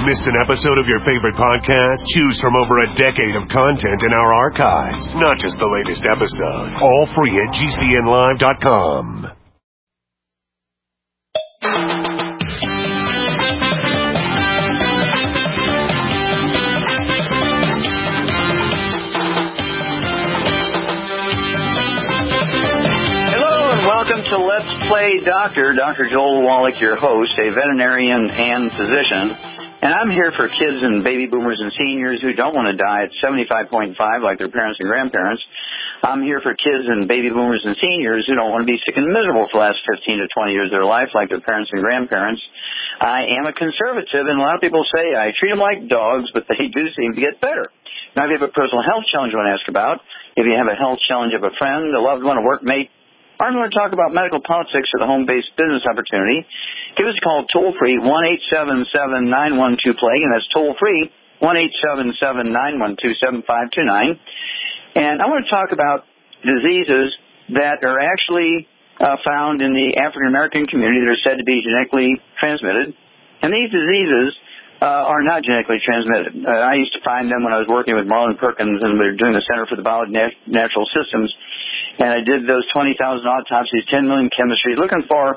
Missed an episode of your favorite podcast? Choose from over a decade of content in our archives, not just the latest episode. All free at GCNlive.com. Welcome to Let's Play Doctor. Dr. Joel Wallach, your host, a veterinarian and physician. And I'm here for kids and baby boomers and seniors who don't want to die at 75.5 like their parents and grandparents. I'm here for kids and baby boomers and seniors who don't want to be sick and miserable for the last 15 to 20 years of their life like their parents and grandparents. I am a conservative, and a lot of people say I treat them like dogs, but they do seem to get better. Now, if you have a personal health challenge you want to ask about, if you have a health challenge of a friend, a loved one, a workmate, I'm going to talk about medical politics or the home-based business opportunity. Give us a call toll-free, 1-877-912-PLAGUE, and that's toll-free, 1-877-912-7529. And I want to talk about diseases that are actually found in the African-American community that are said to be genetically transmitted. And these diseases are not genetically transmitted. I used to find them when I was working with Marlon Perkins, and we were doing the Center for the Biology of Natural Systems. And I did those 20,000 autopsies, 10 million chemistries, looking for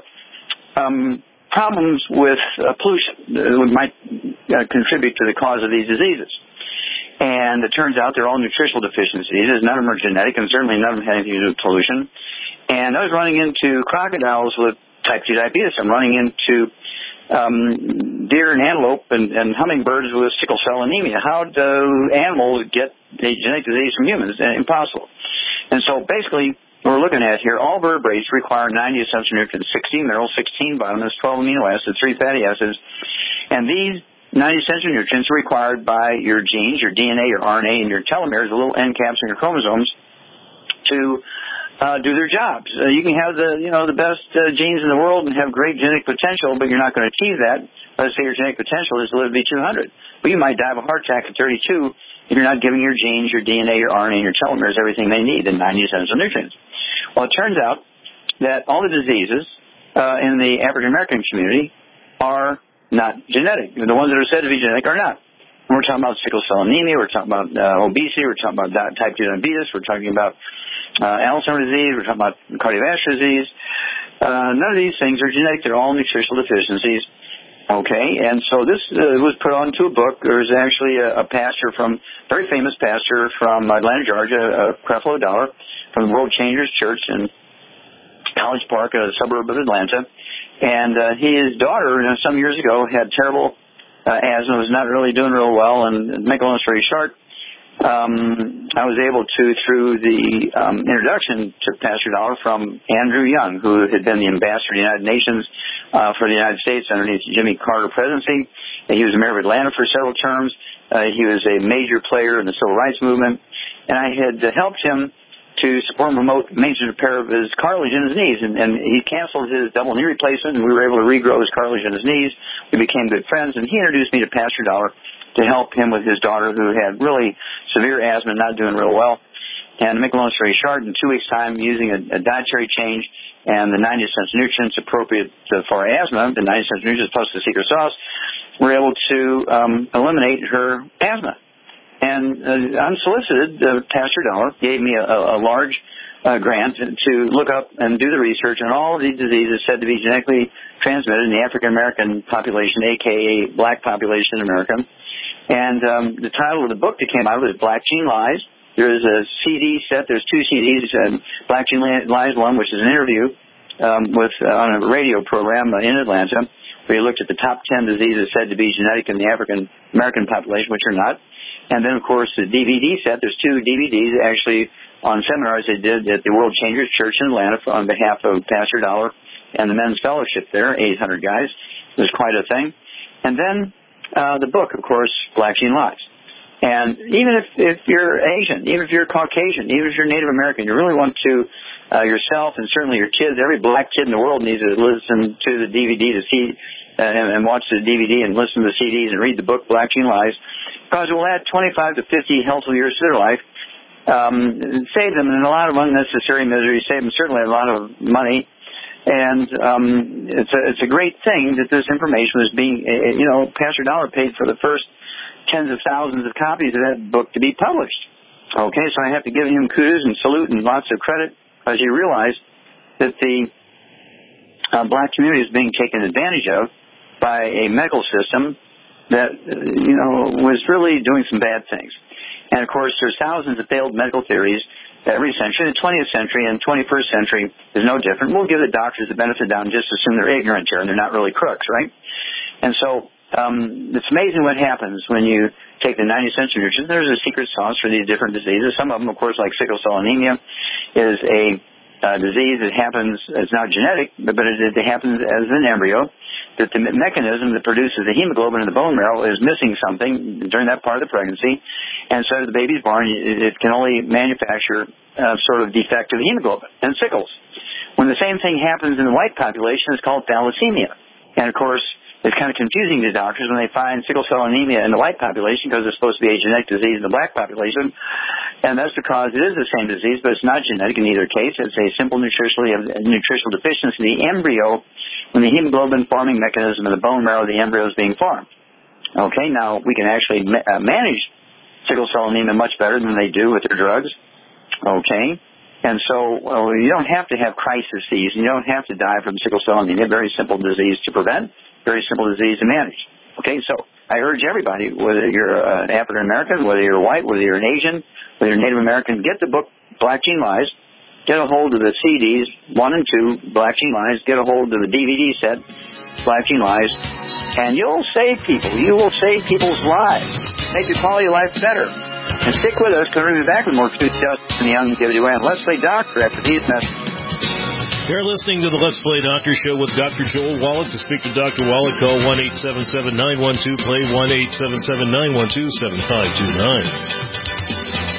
problems with pollution that might contribute to the cause of these diseases. And it turns out they're all nutritional deficiencies. None of them are genetic, and certainly none of them had anything to do with pollution. And I was running into crocodiles with type 2 diabetes. I'm running into deer and antelope and hummingbirds with sickle cell anemia. How do animals get a genetic disease from humans? Impossible. And so basically, what we're looking at here, all vertebrates require 90 essential nutrients, 16 minerals, 16 vitamins, 12 amino acids, 3 fatty acids. And these 90 essential nutrients are required by your genes, your DNA, your RNA, and your telomeres, the little end caps in your chromosomes, to do their jobs. You can have the best genes in the world and have great genetic potential, but you're not going to achieve that. Let's say your genetic potential is to live to be 200. Well, you might die of a heart attack at 32 if you're not giving your genes, your DNA, your RNA, and your telomeres everything they need, the 90 essential nutrients. Well, it turns out that all the diseases in the African-American community are not genetic. The ones that are said to be genetic are not. And we're talking about sickle cell anemia, we're talking about obesity, we're talking about type 2 diabetes, we're talking about Alzheimer's disease, we're talking about cardiovascular disease. None of these things are genetic. They're all nutritional deficiencies. Okay, and so this was put onto a book. There was actually a pastor very famous pastor from Atlanta, Georgia, Creflo Dollar, from the World Changers Church in College Park, a suburb of Atlanta. And his daughter, some years ago, had terrible asthma, was not really doing real well. And to make a long story short, I was able to, through the introduction to Pastor Dollar from Andrew Young, who had been the ambassador to the United Nations for the United States underneath Jimmy Carter presidency. He was the mayor of Atlanta for several terms. He was a major player in the civil rights movement. And I had helped him to support and promote maintenance repair of his cartilage in his knees. And he canceled his double knee replacement, and we were able to regrow his cartilage in his knees. We became good friends, and he introduced me to Pastor Dollar to help him with his daughter, who had really severe asthma, not doing real well. And to make a long story short, in 2 weeks' time, using a dietary change and the 90 essential nutrients appropriate for asthma, the 90 essential nutrients plus the secret sauce, we're able to eliminate her asthma. And unsolicited, Pastor Dollar gave me a large grant to look up and do the research on all of these diseases said to be genetically transmitted in the African-American population, a.k.a. black population in America. And the title of the book that came out of it is Black Gene Lies. There is a CD set. There's 2 CDs. Black Gene Lies 1, which is an interview on a radio program in Atlanta, where you looked at the top 10 diseases said to be genetic in the African-American population, which are not. And then, of course, the DVD set. There's 2 DVDs actually on seminars they did at the World Changers Church in Atlanta on behalf of Pastor Dollar and the Men's Fellowship there, 800 guys. It was quite a thing. And then the book, of course, Black Gene Lies. And even if you're Asian, even if you're Caucasian, even if you're Native American, you really want to yourself and certainly your kids, every black kid in the world needs to listen to the DVD to see and watch the DVD and listen to the CDs and read the book Black Gene Lies, because it will add 25 to 50 healthful years to their life, save them in a lot of unnecessary misery, save them certainly a lot of money, And it's a great thing that this information was being, Pastor Dollar paid for the first tens of thousands of copies of that book to be published. Okay, so I have to give him kudos and salute and lots of credit, as he realized that the black community is being taken advantage of by a medical system that, was really doing some bad things. And, of course, there's thousands of failed medical theories every century. The 20th century and 21st century is no different. We'll give the doctors the benefit of the doubt and just assume they're ignorant here and they're not really crooks, right? And so it's amazing what happens when you take the 90th century nutrition. There's a secret sauce for these different diseases. Some of them, of course, like sickle cell anemia, is a disease that happens, it's not genetic, but it happens as an embryo, that the mechanism that produces the hemoglobin in the bone marrow is missing something during that part of the pregnancy, and so as the baby's born, it can only manufacture sort of defective hemoglobin and sickles. When the same thing happens in the white population, it's called thalassemia. And, of course, it's kind of confusing to doctors when they find sickle cell anemia in the white population because it's supposed to be a genetic disease in the black population. And that's because it is the same disease, but it's not genetic in either case. It's a simple nutritional deficiency in the embryo when the hemoglobin forming mechanism in the bone marrow of the embryo is being formed. Okay, now we can actually manage sickle cell anemia much better than they do with their drugs. Okay, and so you don't have to have crises. You don't have to die from sickle cell anemia. Very simple disease to prevent. Very simple disease to manage. Okay, so I urge everybody, whether you're an African American, whether you're white, whether you're an Asian, whether you're Native American, get the book Black Gene Lies, get a hold of the CDs, 1 and 2, Black Gene Lies, get a hold of the DVD set, Black Gene Lies, and you'll save people. You will save people's lives. Make your quality of life better. And stick with us, because we'll be back with more Truth, Justice, and the Longevity Way. And Let's Play Doctor after these messages. You're listening to the Let's Play Doctor Show with Dr. Joel Wallach. To speak to Dr. Wallach, call 1-877-912-PLAY, 1-877-912-7529.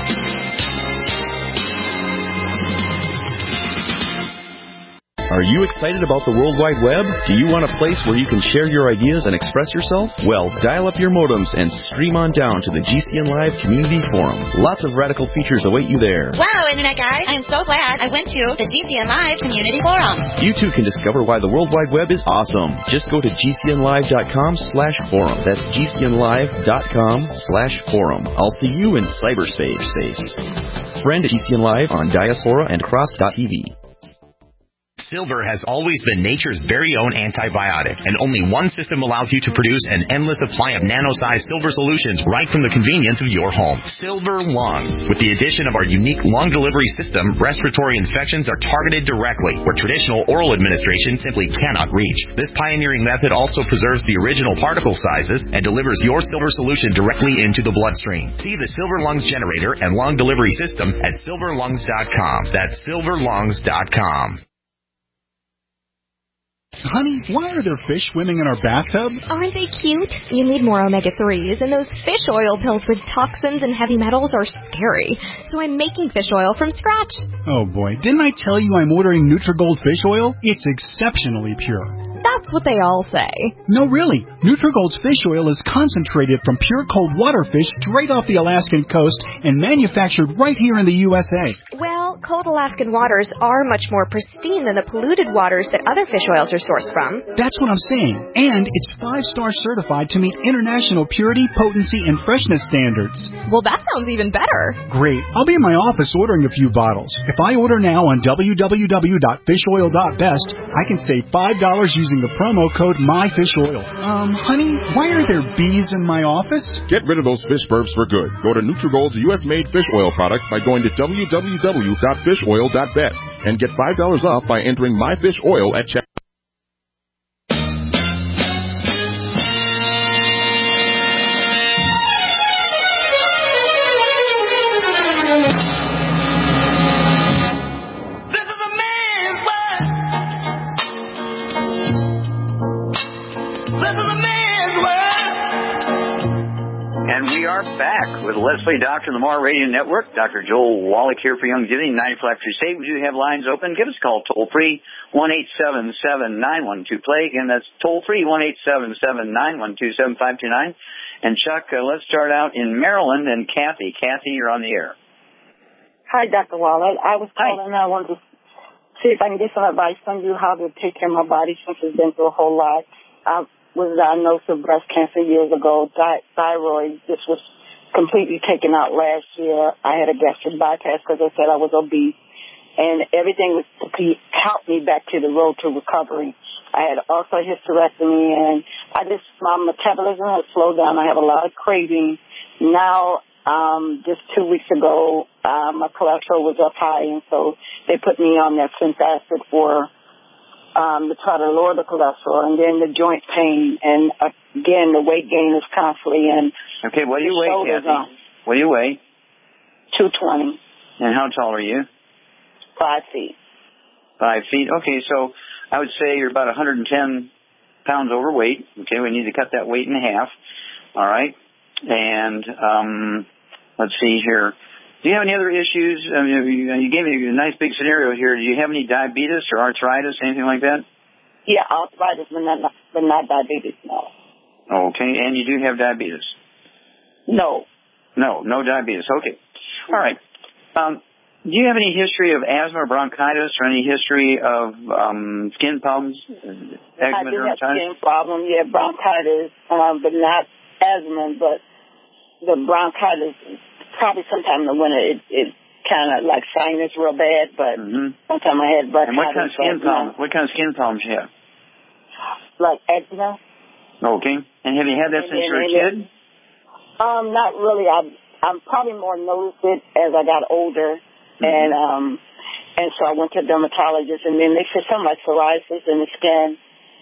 Are you excited about the World Wide Web? Do you want a place where you can share your ideas and express yourself? Well, dial up your modems and stream on down to the GCN Live Community Forum. Lots of radical features await you there. Wow, Internet guy, I'm so glad I went to the GCN Live Community Forum. You too can discover why the World Wide Web is awesome. Just go to gcnlive.com/forum. That's gcnlive.com/forum. I'll see you in cyberspace. Friend at GCN Live on Diaspora and Cross.tv. Silver has always been nature's very own antibiotic, and only one system allows you to produce an endless supply of nano-sized silver solutions right from the convenience of your home. Silver Lungs. With the addition of our unique lung delivery system, respiratory infections are targeted directly, where traditional oral administration simply cannot reach. This pioneering method also preserves the original particle sizes and delivers your silver solution directly into the bloodstream. See the Silver Lungs generator and lung delivery system at silverlungs.com. That's silverlungs.com. Honey, why are there fish swimming in our bathtub? Aren't they cute? You need more omega-3s, and those fish oil pills with toxins and heavy metals are scary. So I'm making fish oil from scratch. Oh boy, didn't I tell you I'm ordering Nutrigold fish oil? It's exceptionally pure. That's what they all say. No, really. Nutrigold's fish oil is concentrated from pure cold water fish straight off the Alaskan coast and manufactured right here in the USA. Well, cold Alaskan waters are much more pristine than the polluted waters that other fish oils are sourced from. That's what I'm saying. And it's 5-star certified to meet international purity, potency, and freshness standards. Well, that sounds even better. Great. I'll be in my office ordering a few bottles. If I order now on www.fishoil.best, I can save $5 using the promo code MyFishOil. Honey, why are there bees in my office? Get rid of those fish burps for good. Go to Nutrigold's U.S.-made fish oil products by going to www.fishoil.best and get $5 off by entering MyFishOil at checkout. Back with Leslie Doctor on the More Radio Network. Dr. Joel Wallach here for Longevity 95 Crusade. We do have lines open. Give us a call toll free 1-877-912-PLAY. Again, that's toll free 1-877-912-7529. And Chuck, let's start out in Maryland and Kathy. Kathy, you're on the air. Hi, Dr. Wallach. I was calling. I wanted to see if I can get some advice from you how to take care of my body since it's been through a whole lot. I was diagnosed with breast cancer years ago. Thyroid just was completely taken out last year. I had a gastric bypass because they said I was obese. And everything was to help me back to the road to recovery. I had also a hysterectomy, and my metabolism has slowed down. I have a lot of craving. Now, just 2 weeks ago, my cholesterol was up high, and so they put me on that Synthacid to try to lower the cholesterol, and then the joint pain, and again, the weight gain is constantly. And okay, what do you weigh, Kathy? What do you weigh? 220. And how tall are you? 5 feet. 5 feet. Okay, so I would say you're about 110 pounds overweight. Okay, we need to cut that weight in half. All right. And let's see here. Do you have any other issues? I mean, you gave me a nice big scenario here. Do you have any diabetes or arthritis, anything like that? Yeah, arthritis, but not diabetes, no. Okay, and you do have diabetes? No. No diabetes. Okay. All right. Do you have any history of asthma or bronchitis or any history of skin problems? I do have skin problems, bronchitis, but not asthma, but the bronchitis, probably sometime in the winter, it kind of like sinus real bad, but sometime I had bronchitis. And what kind of skin problems? What kind of skin problems you have? Like eczema. Okay. And have you had that since you were a kid? Not really. I'm probably more noticed it as I got older. And so I went to a dermatologist, and then they said something like psoriasis in the skin.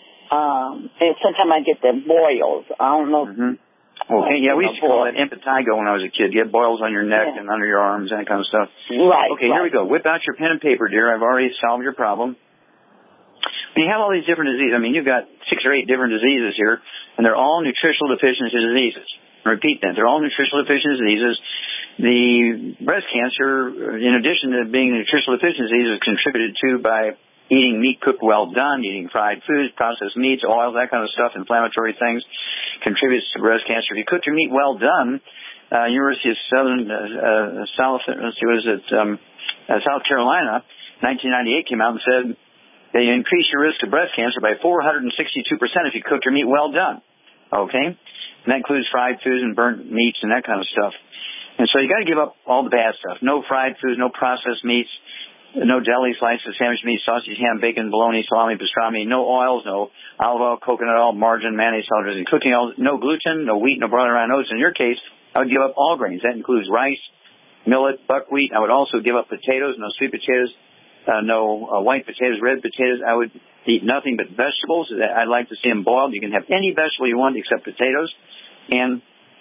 And sometimes I get the boils. I don't know. Okay, yeah, we used to call it impetigo when I was a kid. You had boils on your neck and under your arms, that kind of stuff. Right. Okay, here we go. Whip out your pen and paper, dear. I've already solved your problem. When you have all these different diseases, I mean, you've got 6 or 8 different diseases here, and they're all nutritional deficiency diseases. Repeat that. They're all nutritional deficiency diseases. The breast cancer, in addition to being a nutritional deficiency, is contributed to by eating meat cooked well done, eating fried foods, processed meats, oils, that kind of stuff, inflammatory things, contributes to breast cancer. If you cook your meat well done, University of South Carolina, 1998 came out and said they increase your risk of breast cancer by 462% if you cook your meat well done. Okay? And that includes fried foods and burnt meats and that kind of stuff. And so you got to give up all the bad stuff. No fried foods, no processed meats, no deli slices, sandwich meat, sausage, ham, bacon, bologna, salami, pastrami, no oils, no olive oil, coconut oil, margarine, mayonnaise, salad dressing, cooking oils, no gluten, no wheat, no brown or oats. In your case, I would give up all grains. That includes rice, millet, buckwheat. I would also give up potatoes, no sweet potatoes, no white potatoes, red potatoes. I would eat nothing but vegetables. I'd like to see them boiled. You can have any vegetable you want except potatoes. And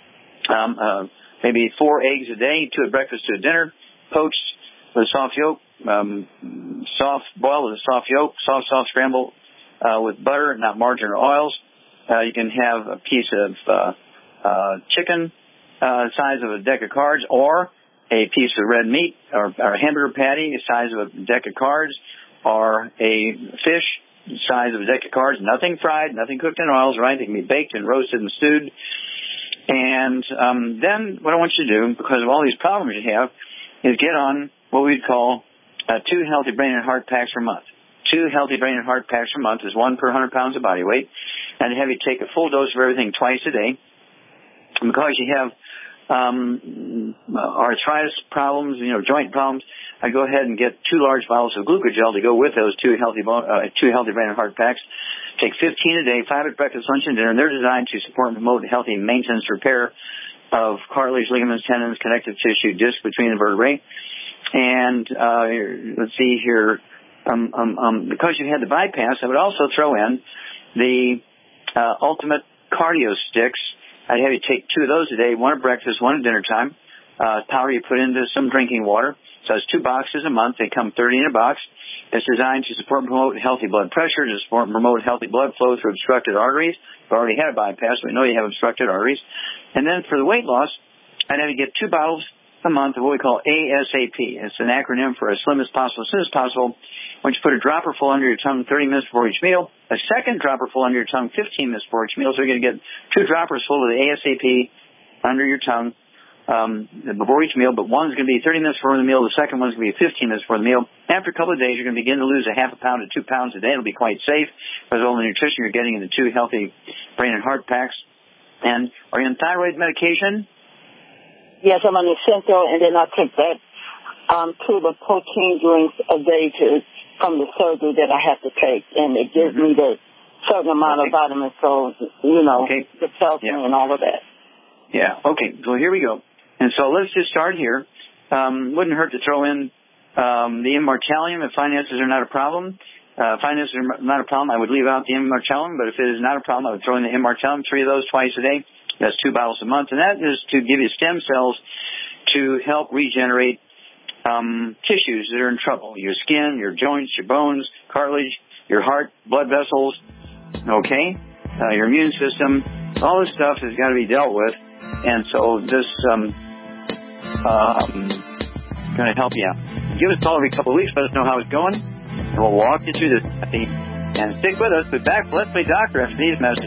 maybe 4 eggs a day, 2 at breakfast, 2 at dinner, poached with a soft yolk, soft boiled with a soft yolk, soft scramble with butter, not margarine or oils. You can have a piece of chicken size of a deck of cards, or a piece of red meat, or a hamburger patty the size of a deck of cards, or a fish the size of a deck of cards. Nothing fried, nothing cooked in oils, right? They can be baked and roasted and stewed. And then what I want you to do, because of all these problems you have, is get on what we'd call 2 healthy brain and heart packs per month. 2 healthy brain and heart packs per month is 1 per 100 pounds of body weight. And have you take a full dose of everything twice a day. And because you have arthritis problems, joint problems, I go ahead and get 2 large bottles of glucogel to go with those 2 healthy brain and heart packs. Take 15 a day, 5 at breakfast, lunch, and dinner. And they're designed to support and promote healthy maintenance, repair of cartilage, ligaments, tendons, connective tissue, disc between the vertebrae. And let's see here, because you had the bypass, I would also throw in the Ultimate Cardio Sticks. I'd have you take 2 of those a day, 1 at breakfast, 1 at dinner time. Powder you put into some drinking water. So it's 2 boxes a month. They come 30 in a box. It's designed to support and promote healthy blood pressure, to support and promote healthy blood flow through obstructed arteries. You've already had a bypass, so we know you have obstructed arteries. And then for the weight loss, I'd have you get 2 bottles a month of what we call ASAP. It's an acronym for as slim as possible. As soon as possible, once you put a dropper full under your tongue 30 minutes before each meal, a second dropper full under your tongue 15 minutes before each meal. So you're going to get 2 droppers full of the ASAP under your tongue before each meal, but one's going to be 30 minutes before the meal. The second one's going to be 15 minutes before the meal. After a couple of days, you're going to begin to lose a half a pound to 2 pounds a day. It'll be quite safe because all the nutrition you're getting in the 2 healthy brain and heart packs. And are you on thyroid medication? Yes, I'm on Essential, and then I take that tube of protein drinks a day from the surgery that I have to take, and it gives me the certain amount of vitamins, so, the calcium and all of that. Yeah, okay, so here we go. And so let's just start here. Wouldn't hurt to throw in the Immortalium if finances are not a problem. Finances are not a problem, I would leave out the Immortalium, but if it is not a problem, I would throw in the Immortalium, 3 of those twice a day. That's 2 bottles a month, and that is to give you stem cells to help regenerate tissues that are in trouble. Your skin, your joints, your bones, cartilage, your heart, blood vessels, okay? Your immune system, all this stuff has got to be dealt with. And so this going to help you out. Give us a call every couple of weeks. Let us know how it's going. And we'll walk you through this. And stick with us. We'll be back. Let's Play Doctor after these messages.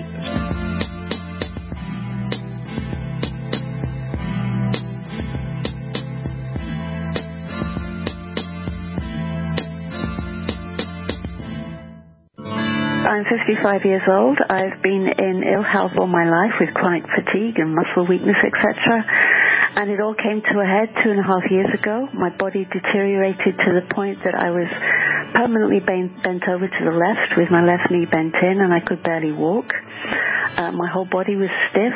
I'm 55 years old. I've been in ill health all my life with chronic fatigue and muscle weakness, etc. And it all came to a head 2.5 years ago. My body deteriorated to the point that I was permanently bent over to the left with my left knee bent in, and I could barely walk. My whole body was stiff.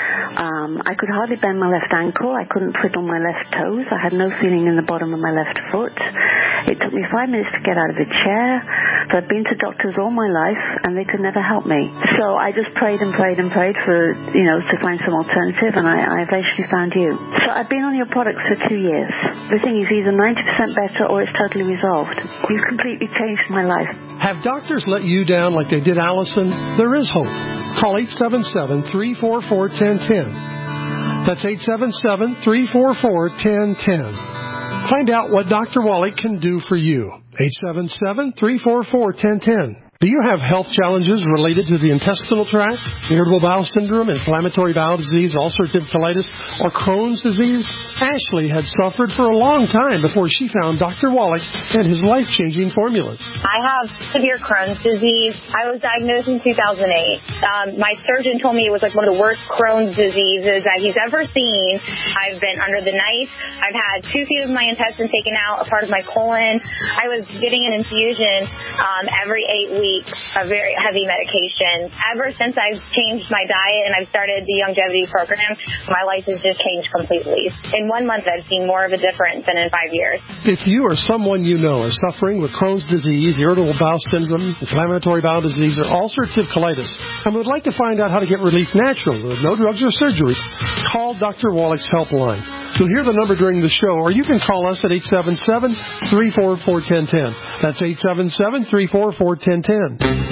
I could hardly bend my left ankle. I couldn't twiddle my left toes. I had no feeling in the bottom of my left foot. It took me 5 minutes to get out of a chair. So I've been to doctors all my life, and they could never help me. So I just prayed and prayed and prayed for, to find some alternative, and I eventually found you. So I've been on your products for 2 years. The thing is either 90% better or it's totally resolved. You've completely changed my life. Have doctors let you down like they did Allison? There is hope. Call 877-344-1010. That's 877-344-1010. Find out what Dr. Wallach can do for you. 877-344-1010. Do you have health challenges related to the intestinal tract, irritable bowel syndrome, inflammatory bowel disease, ulcerative colitis, or Crohn's disease? Ashley had suffered for a long time before she found Dr. Wallach and his life-changing formulas. I have severe Crohn's disease. I was diagnosed in 2008. My surgeon told me it was like one of the worst Crohn's diseases that he's ever seen. I've been under the knife. I've had 2 feet of my intestine taken out, a part of my colon. I was getting an infusion every 8 weeks. A very heavy medication. Ever since I've changed my diet and I've started the longevity program, my life has just changed completely. In 1 month, I've seen more of a difference than in 5 years. If you or someone you know is suffering with Crohn's disease, irritable bowel syndrome, inflammatory bowel disease, or ulcerative colitis, and would like to find out how to get relief naturally with no drugs or surgeries, call Dr. Wallach's helpline. You'll hear the number during the show, or you can call us at 877-344-1010. That's 877-344-1010.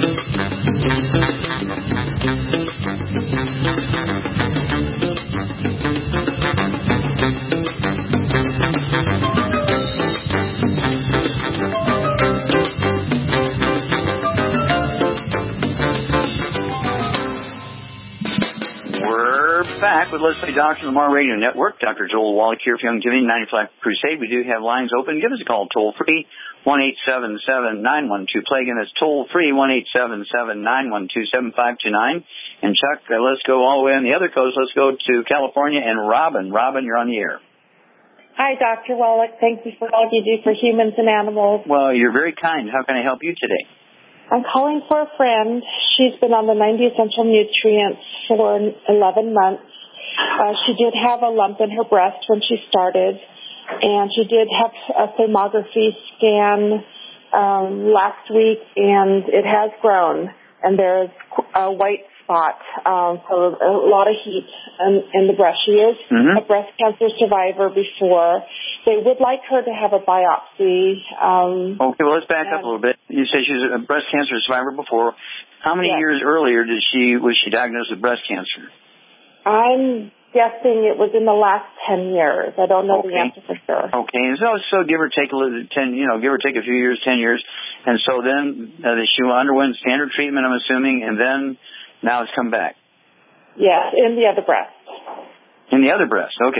We're back with Let's Play Doctor on the Mar Radio Network. Dr. Joel Wallach here for Young Giving 95 Crusade. We do have lines open. Give us a call toll free, 1-877-912-PLAY. Again, that's toll free, 1-877-912-7529. And Chuck, let's go all the way on the other coast. Let's go to California and Robin. Robin, you're on the air. Hi, Dr. Wallach. Thank you for all you do for humans and animals. Well, you're very kind. How can I help you today? I'm calling for a friend. She's been on the 90 Essential Nutrients for 11 months. She did have a lump in her breast when she started, and she did have a thermography scan last week, and it has grown, and there's a white spot, so a lot of heat in the breast. She is a breast cancer survivor before. They would like her to have a biopsy. Okay, well, let's back up a little bit. You said she was a breast cancer survivor before. How many years earlier was she diagnosed with breast cancer? I'm guessing it was in the last 10 years. I don't know the answer for sure. Okay, and so give or take a few years, 10 years, and so then she underwent standard treatment, I'm assuming, and then now it's come back. Yes, in the other breast. In the other breast, okay.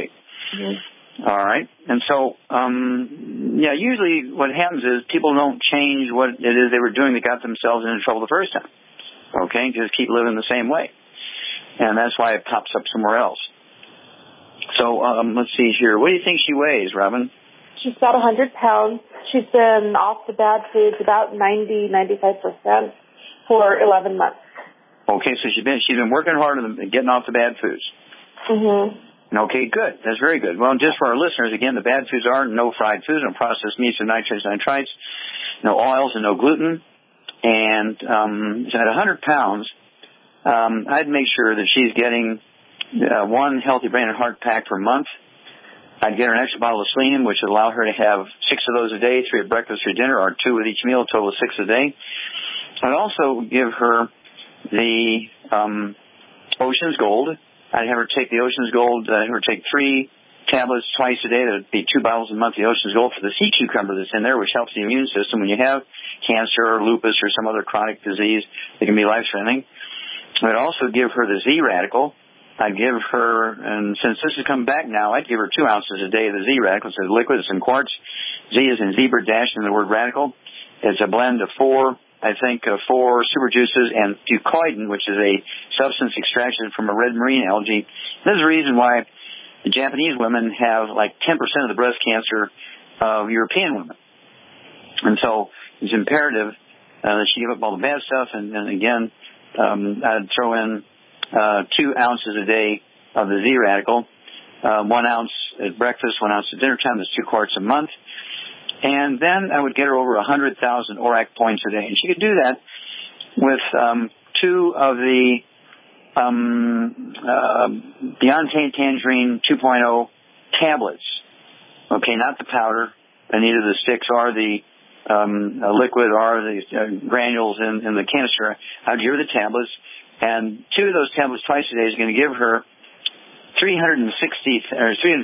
All right. And so, usually what happens is people don't change what it is they were doing that got themselves into trouble the first time. Okay? Just keep living the same way. And that's why it pops up somewhere else. So, let's see here. What do you think she weighs, Robin? She's about 100 pounds. She's been off the bad foods about 90-95% for 11 months. Okay, so she's been working hard on getting off the bad foods. Okay, good. That's very good. Well, just for our listeners, again, the bad foods are no fried foods, no processed meats and nitrates and nitrites, no oils and no gluten. And at 100 pounds, I'd make sure that she's getting one Healthy Brain and Heart pack per month. I'd get her an extra bottle of selenium, which would allow her to have 6 of those a day, 3 at breakfast or dinner, or 2 with each meal, a total of 6 a day. I'd also give her the Ocean's Gold. I'd have her take the Ocean's Gold, have her take 3 tablets twice a day. That would be 2 bottles a month of the Ocean's Gold for the sea cucumber that's in there, which helps the immune system when you have cancer or lupus or some other chronic disease that can be life-threatening. I'd also give her the Z-Radical. I'd give her, and since this has come back now, I'd give her 2 ounces a day of the Z-Radical. It's a liquid, it's in quartz. Z is in zebra, dash in the word radical. It's a blend of 4 super juices and fucoidan, which is a substance extraction from a red marine algae. This is the reason why the Japanese women have like 10% of the breast cancer of European women. And so it's imperative that she give up all the bad stuff. And again, I'd throw in 2 ounces a day of the Z-Radical, 1 ounce at breakfast, 1 ounce at dinner time. That's 2 quarts a month. And then I would get her over 100,000 ORAC points a day. And she could do that with 2 of the Beyond Tangerine 2.0 tablets. Okay, not the powder, and either the sticks or the liquid or the granules in the canister. I'd give her the tablets. And 2 of those tablets twice a day is going to give her 320,000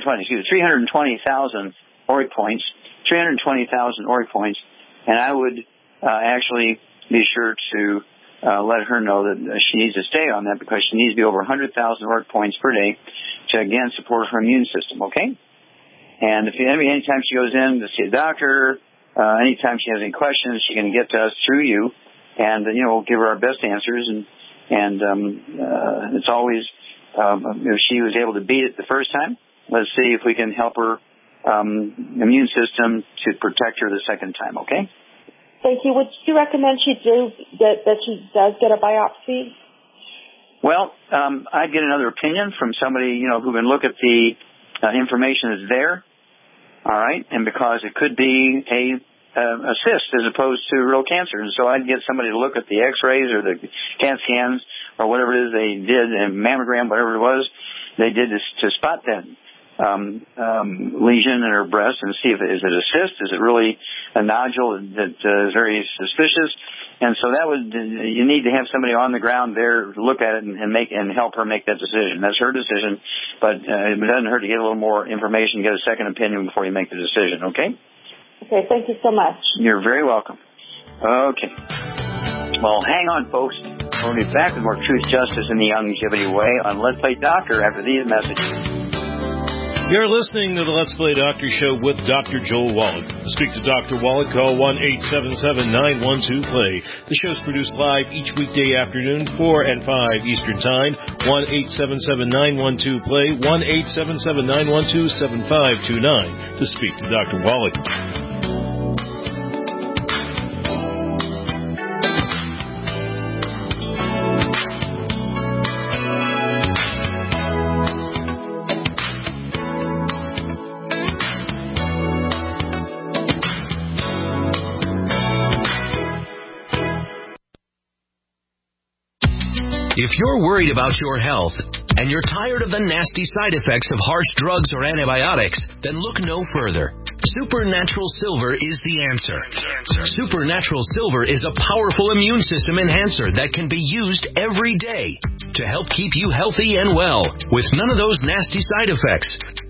ORAC points, 320,000 ORAC points, and I would actually be sure to let her know that she needs to stay on that because she needs to be over 100,000 ORAC points per day to, again, support her immune system, okay? And anytime she goes in to see a doctor, anytime she has any questions, she can get to us through you, and, we'll give her our best answers, and it's always, if she was able to beat it the first time, let's see if we can help her immune system to protect her the second time, okay? Thank you. Would you recommend that she does get a biopsy? Well, I'd get another opinion from somebody, who can look at the information that's there, all right, and because it could be a cyst as opposed to real cancer. And so I'd get somebody to look at the x-rays or the CAT scans or whatever it is they did, a mammogram, whatever it was, they did to spot that lesion in her breast and see if is it a cyst, is it really a nodule that is very suspicious. And so you need to have somebody on the ground there to look at it and help her make that decision. That's her decision, but it doesn't hurt to get a little more information, get a second opinion before you make the decision, okay? Okay, thank you so much. You're very welcome. Okay. Well, hang on, folks. We'll be back with more Truth, Justice, and the Longevity Way on Let's Play Doctor after these messages. You're listening to the Let's Play Doctor Show with Dr. Joel Wallach. To speak to Dr. Wallach, call 1-877-912-PLAY. The show's produced live each weekday afternoon, 4 and 5 Eastern Time. 1-877-912-PLAY, 1-877-912-7529 to speak to Dr. Wallach. If you're worried about your health and you're tired of the nasty side effects of harsh drugs or antibiotics, then look no further. Supernatural Silver is the answer. Supernatural Silver is a powerful immune system enhancer that can be used every day to help keep you healthy and well with none of those nasty side effects.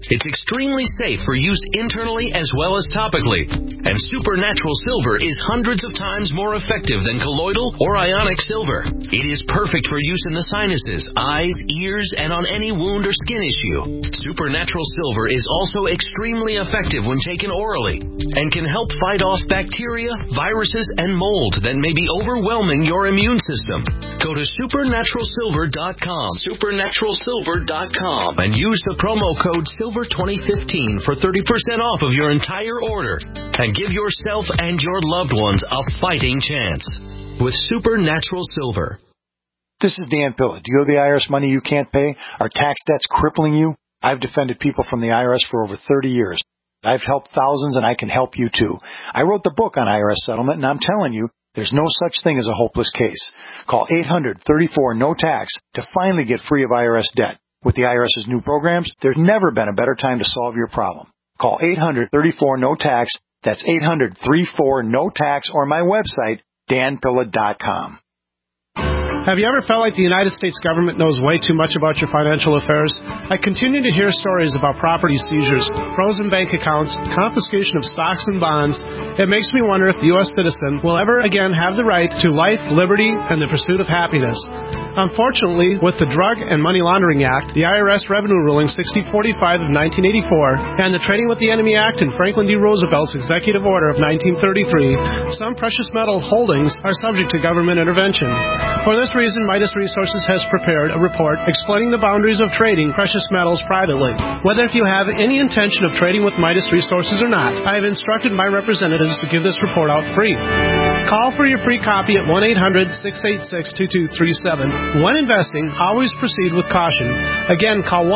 It's extremely safe for use internally as well as topically. And Supernatural Silver is hundreds of times more effective than colloidal or ionic silver. It is perfect for use in the sinuses, eyes, ears, and on any wound or skin issue. Supernatural Silver is also extremely effective when taken orally and can help fight off bacteria, viruses, and mold that may be overwhelming your immune system. Go to supernaturalsilver.com, supernaturalsilver.com, and use the promo code SILVER2015 for 30% off of your entire order. And give yourself and your loved ones a fighting chance with Supernatural Silver. This is Dan Pilla. Do you owe the IRS money you can't pay? Are tax debts crippling you? I've defended people from the IRS for over 30 years. I've helped thousands, and I can help you too. I wrote the book on IRS settlement, and I'm telling you, there's no such thing as a hopeless case. Call 800-34-NO-TAX to finally get free of IRS debt. With the IRS's new programs, there's never been a better time to solve your problem. Call 800-34-NO-TAX. That's 800-34-NO-TAX, or my website, danpilla.com. Have you ever felt like the United States government knows way too much about your financial affairs? I continue to hear stories about property seizures, frozen bank accounts, confiscation of stocks and bonds. It makes me wonder if the U.S. citizen will ever again have the right to life, liberty, and the pursuit of happiness. Unfortunately, with the Drug and Money Laundering Act, the IRS Revenue Ruling 6045 of 1984, and the Trading with the Enemy Act and Franklin D. Roosevelt's Executive Order of 1933, some precious metal holdings are subject to government intervention. For this reason, Midas Resources has prepared a report explaining the boundaries of trading precious metals privately. Whether if you have any intention of trading with Midas Resources or not, I have instructed my representatives to give this report out free. Call for your free copy at 1-800-686-2237. When investing, always proceed with caution. Again, call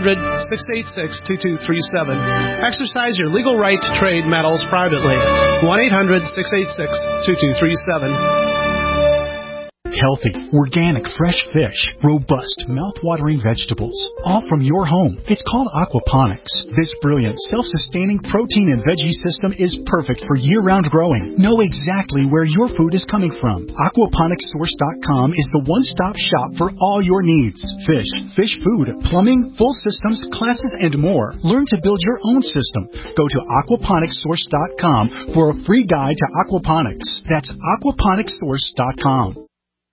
1-800-686-2237. Exercise your legal right to trade metals privately. 1-800-686-2237. Healthy, organic, fresh fish, robust, mouth-watering vegetables, all from your home. It's called aquaponics. This brilliant, self-sustaining protein and veggie system is perfect for year-round growing. Know exactly where your food is coming from. Aquaponicssource.com is the one-stop shop for all your needs. Fish, fish food, plumbing, full systems, classes, and more. Learn to build your own system. Go to aquaponicssource.com for a free guide to aquaponics. That's aquaponicssource.com.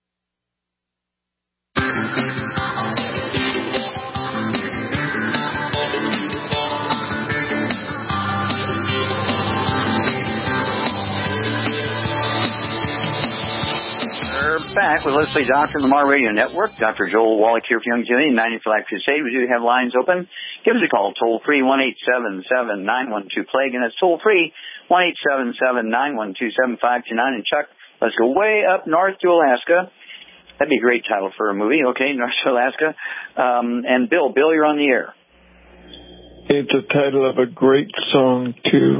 Back with Leslie Doctor on the Mar Radio Network. Dr. Joel Wallach here for Youngevity, 90 for Life Crusade. We do have lines open. Give us a call, toll-free, 1-877-912-PLAGUE, and that's toll-free, 1-877-912-7529. And Chuck, let's go way up north to Alaska. That'd be a great title for a movie, okay, North to Alaska. And Bill, you're on the air. It's the title of a great song, too.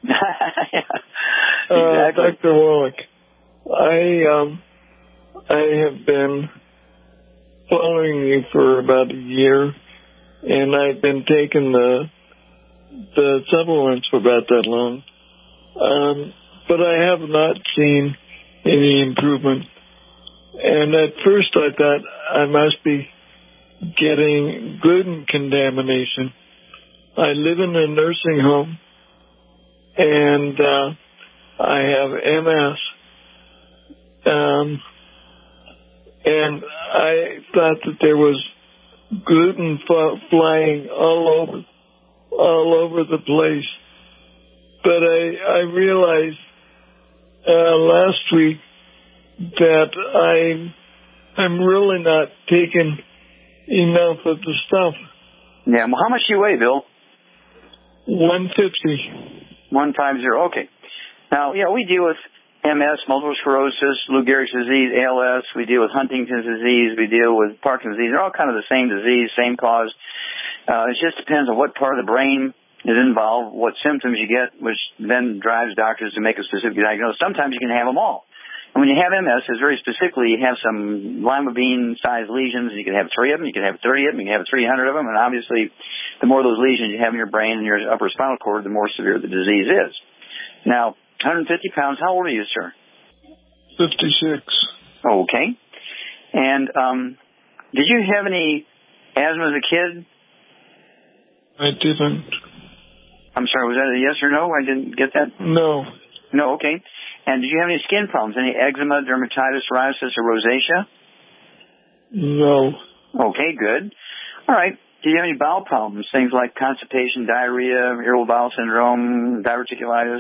Yeah, exactly. Dr. Wallach, I have been following you for about a year, and I've been taking the supplements for about that long. But I have not seen any improvement. And at first I thought I must be getting gluten contamination. I live in a nursing home, and I have MS. And I thought that there was gluten flying all over the place. But I realized last week that I'm really not taking enough of the stuff. Yeah, well, how much do you weigh, Bill? 150. 150, okay. Now, yeah, we deal with MS, multiple sclerosis, Lou Gehrig's disease, ALS. We deal with Huntington's disease. We deal with Parkinson's disease. They're all kind of the same disease, same cause. It just depends on what part of the brain is involved, what symptoms you get, which then drives doctors to make a specific diagnosis. Sometimes you can have them all. And when you have MS, it's very specifically, you have some lima bean-sized lesions. You can have 3 of them. You can have 30 of them. You can have 300 of them. And obviously, the more of those lesions you have in your brain and your upper spinal cord, the more severe the disease is. Now, 150 pounds. How old are you, sir? 56. Okay. And did you have any asthma as a kid? I didn't. I'm sorry, was that a yes or no? I didn't get that. No. No, okay. And did you have any skin problems? Any eczema, dermatitis, psoriasis, or rosacea? No. Okay, good. All right. Do you have any bowel problems? Things like constipation, diarrhea, irritable bowel syndrome, diverticulitis?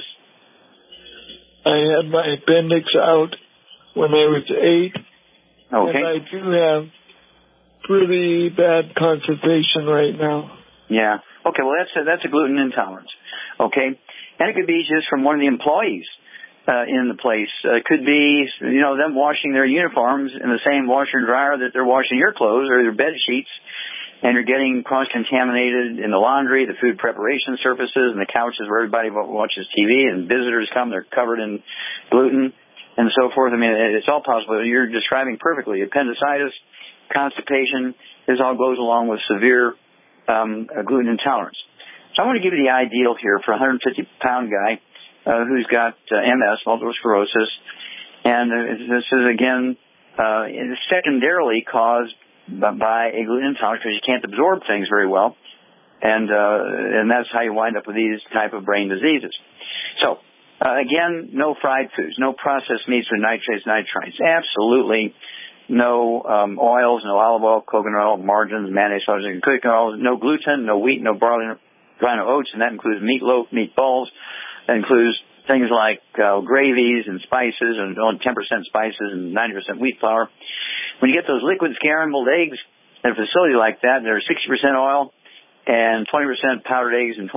I had my appendix out when I was 8. Okay. And I do have pretty bad constipation right now. Yeah. Okay, well, that's a gluten intolerance. Okay. And it could be just from one of the employees in the place. It could be, them washing their uniforms in the same washer and dryer that they're washing your clothes or their bed sheets, and you're getting cross-contaminated in the laundry, the food preparation surfaces, and the couches where everybody watches TV, and visitors come, they're covered in gluten and so forth. I mean, it's all possible. You're describing perfectly. Appendicitis, constipation, this all goes along with severe gluten intolerance. So I want to give you the ideal here for a 150-pound guy who's got MS, multiple sclerosis, and this is, again, secondarily caused by a gluten intolerance because you can't absorb things very well, and that's how you wind up with these type of brain diseases. So, again, no fried foods, no processed meats with nitrates, nitrites, absolutely no oils, no olive oil, coconut oil, margarines, mayonnaise, sausage, and cooking oils, no gluten, no wheat, no barley, no oats, and that includes meatloaf, meatballs. That includes things like gravies and spices, and only 10% spices and 90% wheat flour. When you get those liquid scrambled eggs at a facility like that, they're 60% oil and 20% powdered eggs and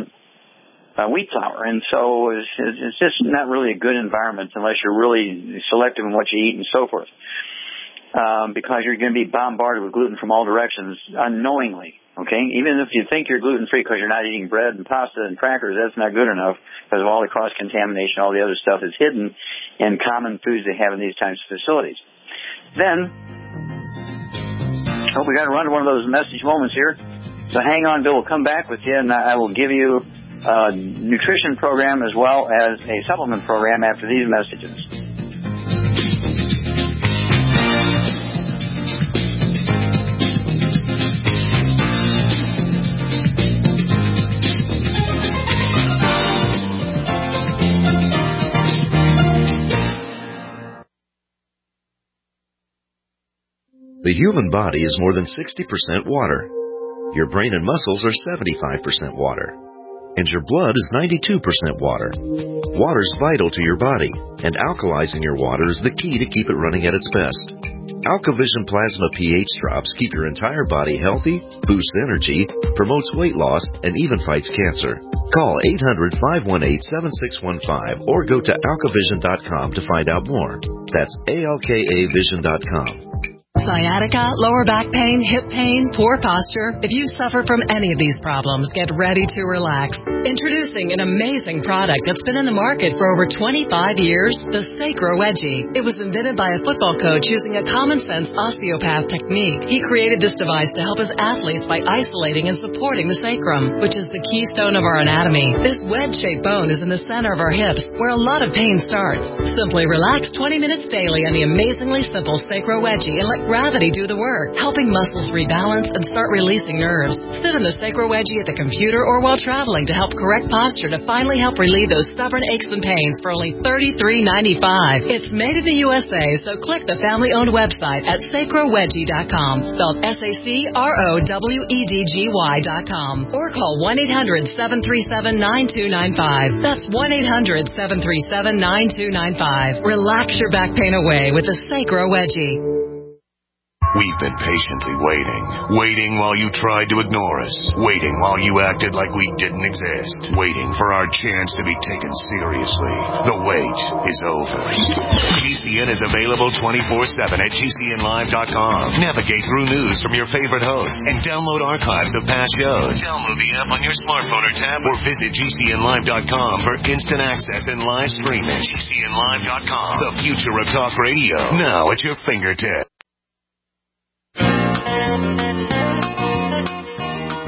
20% wheat flour. And so it's just not really a good environment unless you're really selective in what you eat and so forth. Because you're going to be bombarded with gluten from all directions unknowingly. Okay, even if you think you're gluten-free because you're not eating bread and pasta and crackers, that's not good enough because of all the cross-contamination, all the other stuff is hidden in common foods they have in these types of facilities. Then, we got to run to one of those message moments here. So hang on, Bill. We'll come back with you, and I will give you a nutrition program as well as a supplement program after these messages. The human body is more than 60% water. Your brain and muscles are 75% water. And your blood is 92% water. Water is vital to your body, and alkalizing your water is the key to keep it running at its best. AlkaVision Plasma pH drops keep your entire body healthy, boosts energy, promotes weight loss, and even fights cancer. Call 800-518-7615 or go to alkavision.com to find out more. That's ALKAvision.com. Sciatica, lower back pain, hip pain, poor posture. If you suffer from any of these problems, get ready to relax. Introducing an amazing product that's been in the market for over 25 years, the Sacro Wedgie. It was invented by a football coach using a common-sense osteopath technique. He created this device to help his athletes by isolating and supporting the sacrum, which is the keystone of our anatomy. This wedge-shaped bone is in the center of our hips, where a lot of pain starts. Simply relax 20 minutes daily on the amazingly simple Sacro Wedgie and let gravity do the work, helping muscles rebalance and start releasing nerves. Sit in the Sacro Wedgie at the computer or while traveling to help correct posture to finally help relieve those stubborn aches and pains for only $33.95. It's made in the USA, so click the family-owned website at sacrowedgie.com, spelled SACROWEDGY.com, or call 1-800-737-9295. That's 1-800-737-9295. Relax your back pain away with the Sacro Wedgie. We've been patiently waiting while you tried to ignore us, waiting while you acted like we didn't exist, waiting for our chance to be taken seriously. The wait is over. GCN is available 24/7 at GCNlive.com. Navigate through news from your favorite hosts and download archives of past shows. Download the app on your smartphone or tab or visit GCNlive.com for instant access and live streaming. GCNlive.com, the future of talk radio, now at your fingertips.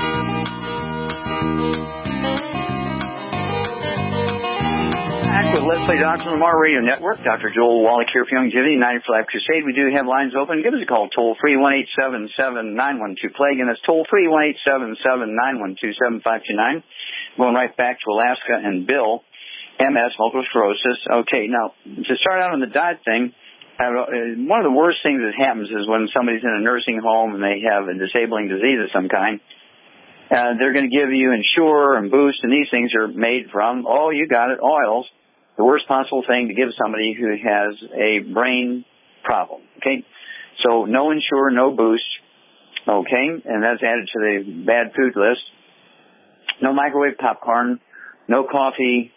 Back with Let's Play Dr. Lamar Radio Network. Dr. Joel Wallach here for Longevity, United for Life Crusade. We do have lines open. Give us a call, toll-free, 1-877-912-PLAY. Again, that's toll-free, 1-877-912-7529. Going right back to Alaska and Bill, MS, multiple sclerosis. Okay, now, to start out on the diet thing, one of the worst things that happens is when somebody's in a nursing home and they have a disabling disease of some kind. They're going to give you Ensure and Boost, and these things are made from, you got it, oils. The worst possible thing to give somebody who has a brain problem, okay? So no Ensure, no Boost, okay? And that's added to the bad food list. No microwave popcorn, no coffee,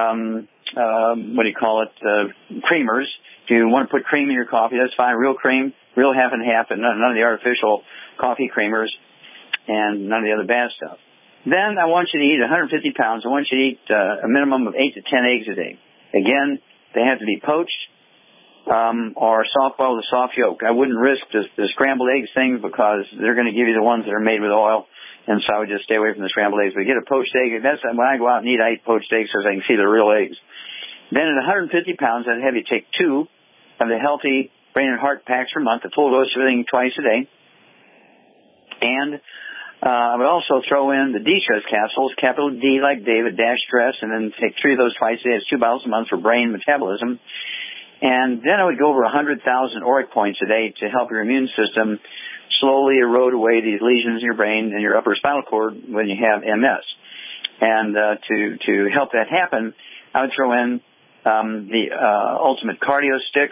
creamers. If you want to put cream in your coffee, that's fine. Real cream, real half and half, and none of the artificial coffee creamers and none of the other bad stuff. Then I want you to eat 150 pounds. I want you to eat a minimum of 8 to 10 eggs a day. Again, they have to be poached or soft-boiled with a soft yolk. I wouldn't risk the scrambled eggs thing because they're going to give you the ones that are made with oil, and so I would just stay away from the scrambled eggs. But get a poached egg. That's when I go out and eat, I eat poached eggs so I can see the real eggs. Then at 150 pounds, I'd have you take 2 of the healthy brain and heart packs per month, a full dose of everything twice a day. And I would also throw in the D-Stress capsules, capital D like David, dash stress, and then take 3 of those twice a day. It's 2 bottles a month for brain metabolism. And then I would go over 100,000 ORIC points a day to help your immune system slowly erode away these lesions in your brain and your upper spinal cord when you have MS. And to help that happen, I would throw in the Ultimate Cardio Sticks,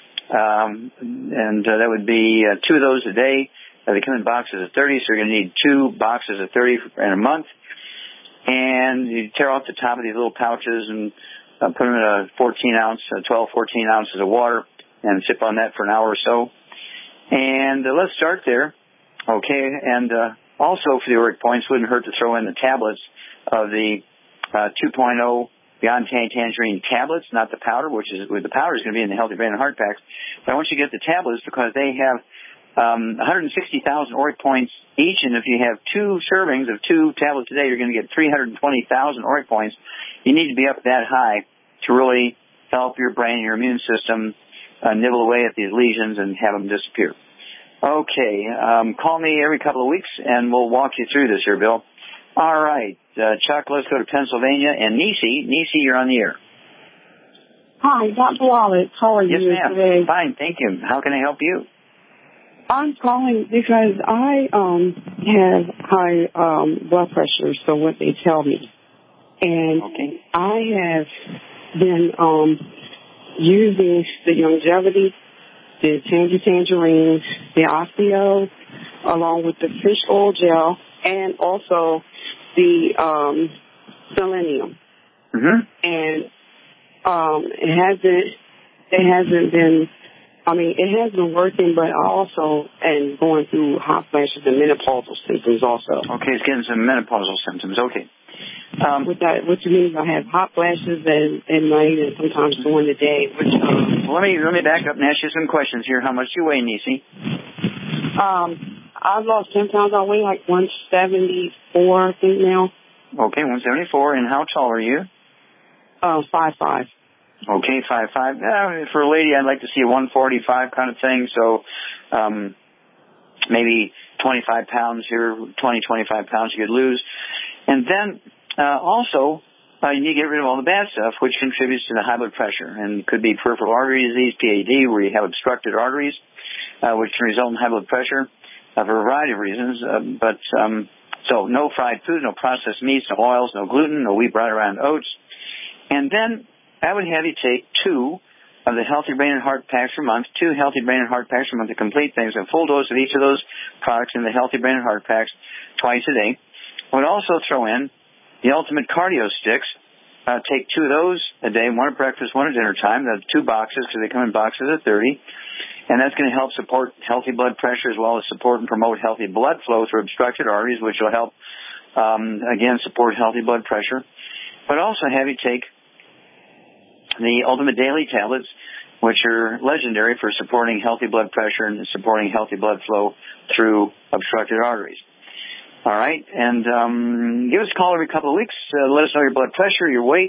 and that would be 2 of those a day. They come in boxes of 30, so you're going to need 2 boxes of 30 in a month. And you tear off the top of these little pouches and put them in a 12, 14 ounces of water and sip on that for an hour or so. And let's start there. Okay, and also for the ORIC points, wouldn't hurt to throw in the tablets of the 2.0 Beyond Tangerine tablets, not the powder, the powder is going to be in the Healthy Brain and Heart Packs. But I want you to get the tablets because they have 160,000 ORIC points each, and if you have 2 servings of 2 tablets a day, you're going to get 320,000 ORIC points. You need to be up that high to really help your brain and your immune system nibble away at these lesions and have them disappear. Okay, call me every couple of weeks, and we'll walk you through this here, Bill. All right, Chuck, let's go to Pennsylvania. And Nisi, you're on the air. Hi, Dr. Wallach. How are you today? Fine, thank you. How can I help you? I'm calling because I have high blood pressure, so what they tell me. And I have been using the Longevity, the Tangerine, the Osteo, along with the fish oil gel, and also the selenium. Mm-hmm. And it hasn't been working, but I also am going through hot flashes and menopausal symptoms also. Okay, it's getting some menopausal symptoms. Okay. What you mean? I have hot flashes at night and sometimes during the day. Let me back up and ask you some questions here. How much do you weigh, Nisi? I've lost 10 pounds. I weigh like 174, I think now. Okay, 174. And how tall are you? 5'5". Okay, 5'5". For a lady, I'd like to see a 145 kind of thing. So maybe 25 pounds here, 25 pounds you could lose. And then also, you need to get rid of all the bad stuff, which contributes to the high blood pressure. And it could be peripheral artery disease, PAD, where you have obstructed arteries, which can result in high blood pressure for a variety of reasons. So no fried food, no processed meats, no oils, no gluten, no wheat, bran, and oats. And then I would have you take 2 of the Healthy Brain and Heart Packs per month, 2 Healthy Brain and Heart Packs per month to complete things, a full dose of each of those products in the Healthy Brain and Heart Packs twice a day. I would also throw in the Ultimate Cardio Sticks. Take 2 of those a day, 1 at breakfast, 1 at dinner time. That's 2 boxes because they come in boxes of 30. And that's going to help support healthy blood pressure as well as support and promote healthy blood flow through obstructed arteries, which will help, again, support healthy blood pressure. But also have you take the Ultimate Daily Tablets, which are legendary for supporting healthy blood pressure and supporting healthy blood flow through obstructed arteries. All right, and give us a call every couple of weeks. Let us know your blood pressure, your weight,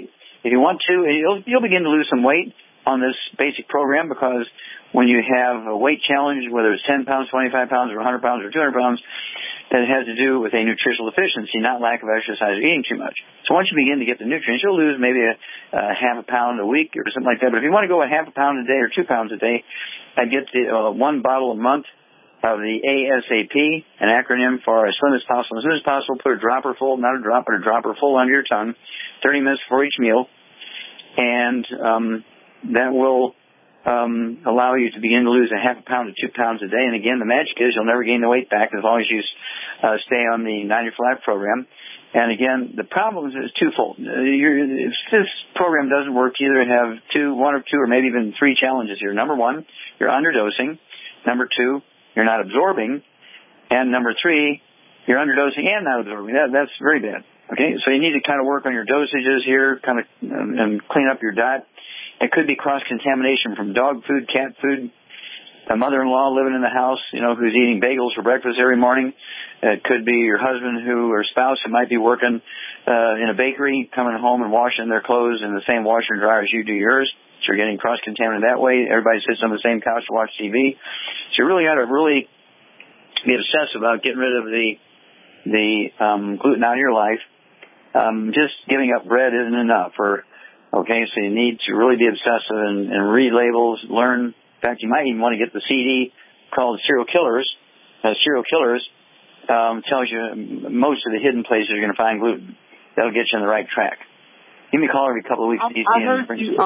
if you want to, you'll begin to lose some weight on this basic program, because when you have a weight challenge, whether it's 10 pounds, 25 pounds, or 100 pounds, or 200 pounds, that has to do with a nutritional deficiency, not lack of exercise or eating too much. So once you begin to get the nutrients, you'll lose maybe a half a pound a week or something like that. But if you want to go a half a pound a day or 2 pounds a day, I'd get the 1 bottle a month of the ASAP, an acronym for as slim as possible. As soon as possible, put a dropper full, not a drop, but a dropper full under your tongue, 30 minutes before each meal. And that will allow you to begin to lose a half a pound to 2 pounds a day. And again, the magic is you'll never gain the weight back as long as you stay on the 90 Flat program. And again, the problem is twofold. If this program doesn't work, you either have one or two, or maybe even 3 challenges here. Number 1, you're underdosing. Number 2, you're not absorbing. And number 3, you're underdosing and not absorbing. That's very bad. Okay, so you need to kind of work on your dosages here, kind of, and clean up your diet. It could be cross-contamination from dog food, cat food, a mother-in-law living in the house, who's eating bagels for breakfast every morning. It could be your husband or spouse who might be working in a bakery, coming home and washing their clothes in the same washer and dryer as you do yours. So you're getting cross-contaminated that way. Everybody sits on the same couch to watch TV. So you really got to be obsessed about getting rid of the gluten out of your life. Just giving up bread isn't enough. Okay, so you need to really be obsessive and read labels, learn. In fact, you might even want to get the CD called Serial Killers. Serial Killers tells you most of the hidden places you're going to find gluten. That'll get you on the right track. Give me a call every couple of weeks. I heard you,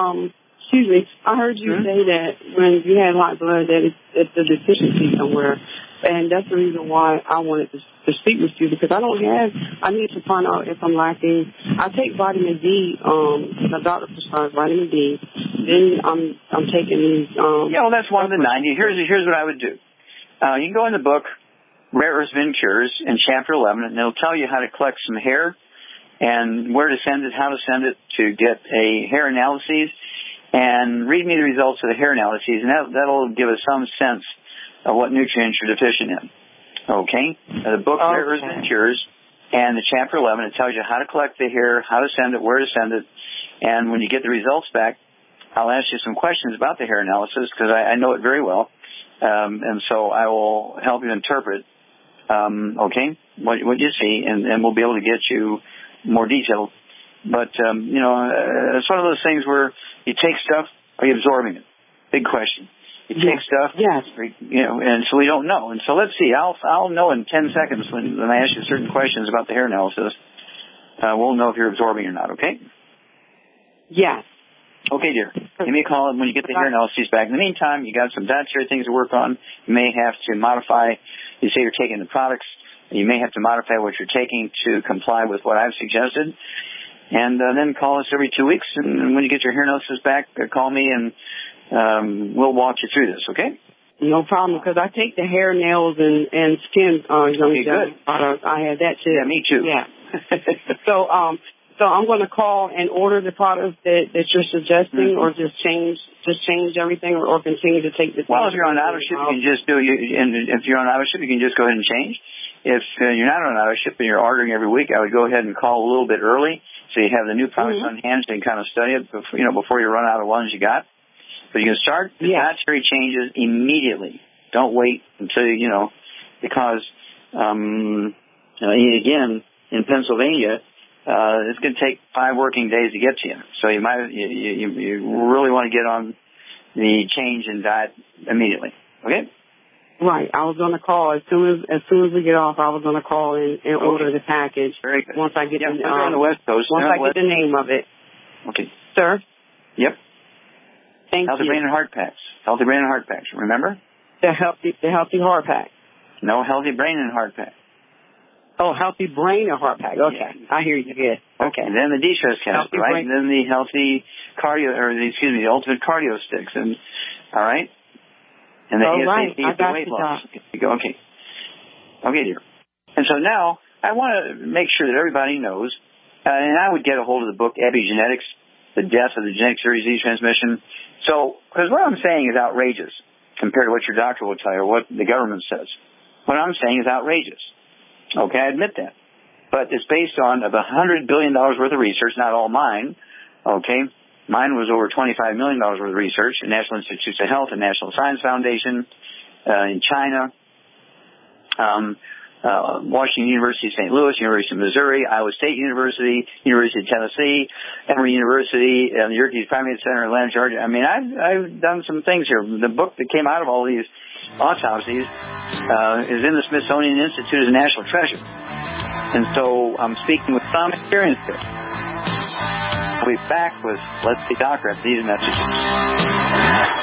I heard you say that when you had high blood that it's a deficiency somewhere. And that's the reason why I wanted to speak with you, because I need to find out if I'm lacking. I take vitamin D, the doctor prescribes vitamin D. Then I'm taking these. That's one of the 90. Here's what I would do. You can go in the book, Rare Earths Vin Cures, in chapter 11, and it'll tell you how to collect some hair and where to send it, how to send it to get a hair analysis, and read me the results of the hair analyses, and that'll give us some sense of what nutrients you're deficient in. Okay? The book, Rare Earths Vin Cures, and the chapter 11, it tells you how to collect the hair, how to send it, where to send it, and when you get the results back, I'll ask you some questions about the hair analysis, because I know it very well, and so I will help you interpret, what you see, and we'll be able to get you more detailed. But, it's one of those things where you take stuff, are you absorbing it? Big question. You take stuff, yes, and so we don't know. And so let's see. I'll know in 10 seconds when I ask you certain questions about the hair analysis. We'll know if you're absorbing or not. Okay? Yes. Okay, dear. Give me a call when you get the hair analyses back. In the meantime, you got some dietary things to work on. You may have to modify. You say you're taking the products. You may have to modify what you're taking to comply with what I've suggested. And then call us every 2 weeks. And when you get your hair analysis back, call me and we'll walk you through this, okay? No problem, because I take the hair, nails, and skin good. products. I have that too. Yeah, me too. Yeah. So I'm going to call and order the products that you're suggesting, or just change everything, or continue to take the. Well, if you're on auto-ship, you can just and if you're on auto-ship, you can just go ahead and change. If you're not on auto-ship and you're ordering every week, I would go ahead and call a little bit early, so you have the new products on hand, so you can kind of study it, before you run out of ones you got. But you can start the dietary changes immediately. Don't wait until because again, in Pennsylvania, it's going to take 5 working days to get to you. So you really want to get on the change in diet immediately. Okay. Right. I was going to call as soon as we get off. I was going to call and order the package. Very good. Once I get on the West Coast. Once I get the name of it. Okay. Sir. Yep. Thank Healthy you. Brain and Heart Packs. Healthy Brain and Heart Packs. Remember? The healthy heart pack. No, Healthy Brain and Heart Pack. Oh, Healthy Brain and Heart Pack. Okay, yeah. I hear you. Good. Okay. And then the De-Stress Capsule, right? And then the Healthy Cardio, the Ultimate Cardio Sticks, and all right. And the ASAP for weight loss. Okay. Okay, dear. And so now I want to make sure that everybody knows, and I would get a hold of the book Epigenetics, The Death of the Genetic Series Disease Transmission. So, because what I'm saying is outrageous compared to what your doctor will tell you or what the government says. What I'm saying is outrageous. Okay, I admit that. But it's based on $100 billion worth of research, not all mine. Okay. Mine was over $25 million worth of research at National Institutes of Health and National Science Foundation in China, Washington University, St. Louis, University of Missouri, Iowa State University, University of Tennessee, Emory University, the Yerkes Primate Center in Atlanta, Georgia. I mean, I've done some things here. The book that came out of all these autopsies is in the Smithsonian Institute as a national treasure. And so I'm speaking with some experience here. We'll be back with Let's See Doctor after these messages.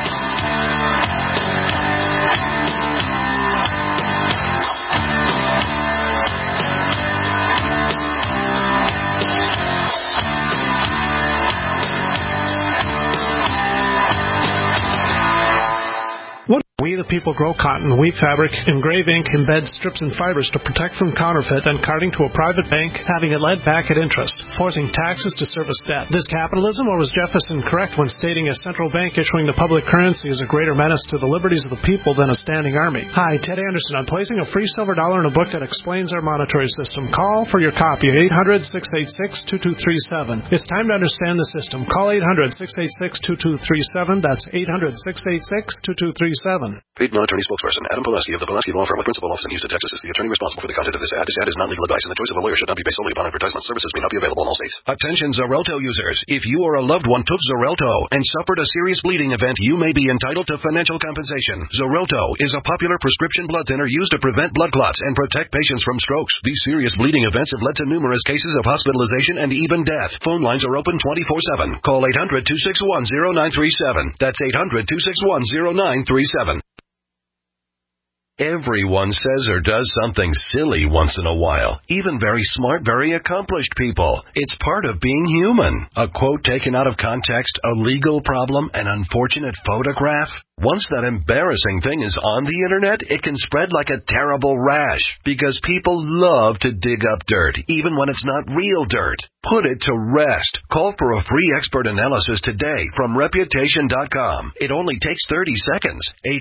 We the people grow cotton, weave fabric, engrave ink, embed strips and fibers to protect from counterfeit and carting to a private bank, having it lent back at interest, forcing taxes to service debt. This capitalism, or was Jefferson correct when stating a central bank issuing the public currency is a greater menace to the liberties of the people than a standing army? Hi, Ted Anderson. I'm placing a free silver dollar in a book that explains our monetary system. Call for your copy at 800-686-2237. It's time to understand the system. Call 800-686-2237. That's 800-686-2237. Paid non-attorney spokesperson Adam Pulaski of the Pulaski Law Firm with principal office in Houston, Texas is the attorney responsible for the content of this ad. This ad is not legal advice, and the choice of a lawyer should not be based solely upon advertisement. Services may not be available in all states. Attention Xarelto users. If you or a loved one took Xarelto and suffered a serious bleeding event, you may be entitled to financial compensation. Xarelto is a popular prescription blood thinner used to prevent blood clots and protect patients from strokes. These serious bleeding events have led to numerous cases of hospitalization and even death. Phone lines are open 24/7. Call 800-261-0937. That's 800-261-0937. Everyone says or does something silly once in a while. Even very smart, very accomplished people. It's part of being human. A quote taken out of context, a legal problem, an unfortunate photograph. Once that embarrassing thing is on the internet, it can spread like a terrible rash because people love to dig up dirt, even when it's not real dirt. Put it to rest. Call for a free expert analysis today from Reputation.com. It only takes 30 seconds.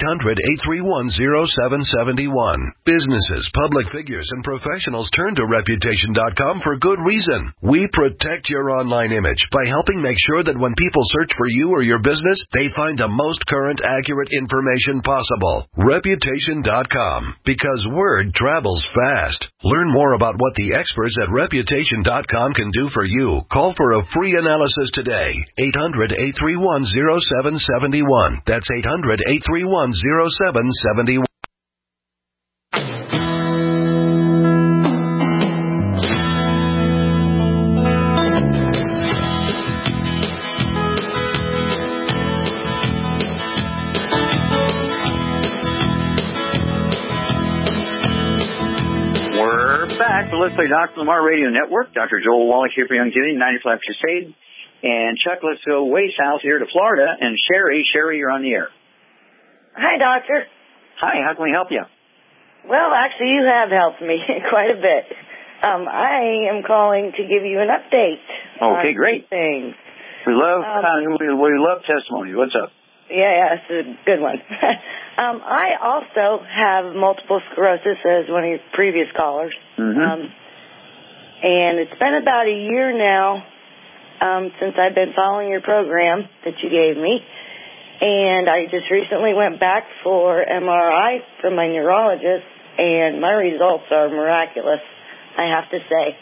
800-831-0771. Businesses, public figures, and professionals turn to Reputation.com for good reason. We protect your online image by helping make sure that when people search for you or your business, they find the most current, accurate information possible. Reputation.com. Because word travels fast. Learn more about what the experts at Reputation.com can do for you. Call for a free analysis today. 800-831-0771. That's 800-831-0771. Let's Play Dr. Lamar Radio Network. Dr. Joel Wallach here for Youngevity, 95 Crusade. And Chuck, let's go way south here to Florida. And Sherry, you're on the air. Hi, Doctor. Hi, how can we help you? Well, actually, you have helped me quite a bit. I am calling to give you an update. Okay, great. Things. We love testimony. What's up? Yeah, it's a good one. I also have multiple sclerosis, as one of your previous callers. Mm-hmm. And it's been about a year now since I've been following your program that you gave me. And I just recently went back for MRI from my neurologist, and my results are miraculous, I have to say.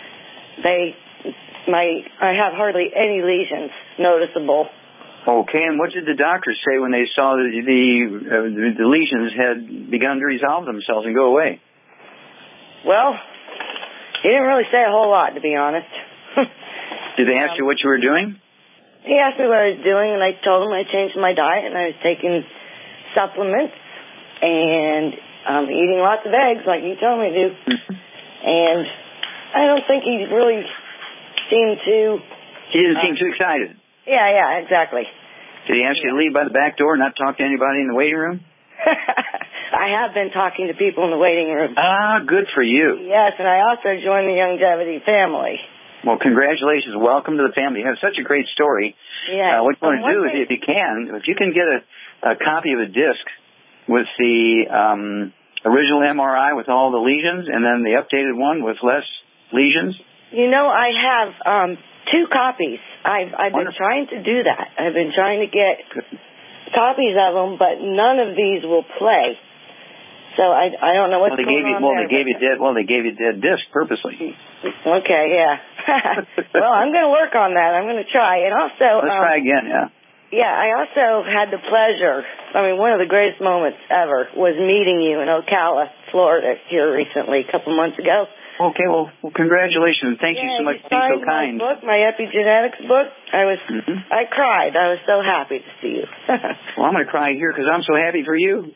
I have hardly any lesions noticeable. Okay, and what did the doctors say when they saw that the lesions had begun to resolve themselves and go away? Well, he didn't really say a whole lot, to be honest. Did they ask you what you were doing? He asked me what I was doing, and I told him I changed my diet, and I was taking supplements and eating lots of eggs, like you told me to. And I don't think he really seemed to... He didn't seem too excited. Yeah, exactly. Did he ask you to leave by the back door and not talk to anybody in the waiting room? I have been talking to people in the waiting room. Ah, good for you. Yes, and I also joined the Youngevity family. Well, congratulations. Welcome to the family. You have such a great story. Yeah. What you want to do is, if you can get a copy of a disc with the original MRI with all the lesions and then the updated one with less lesions, I have 2 copies. I've been trying to do that. I've been trying to get copies of them, but none of these will play. So I don't know what's going on there. They gave you dead disc purposely. Okay, yeah. Well, I'm going to work on that. I'm going to try. And also, let's try again, yeah. Yeah, I also had the pleasure, one of the greatest moments ever was meeting you in Ocala, Florida, here recently, a couple months ago. Okay, well congratulations. Thank you so much for being so kind. My book, my epigenetics book, I cried. I was so happy to see you. Well, I'm going to cry here because I'm so happy for you.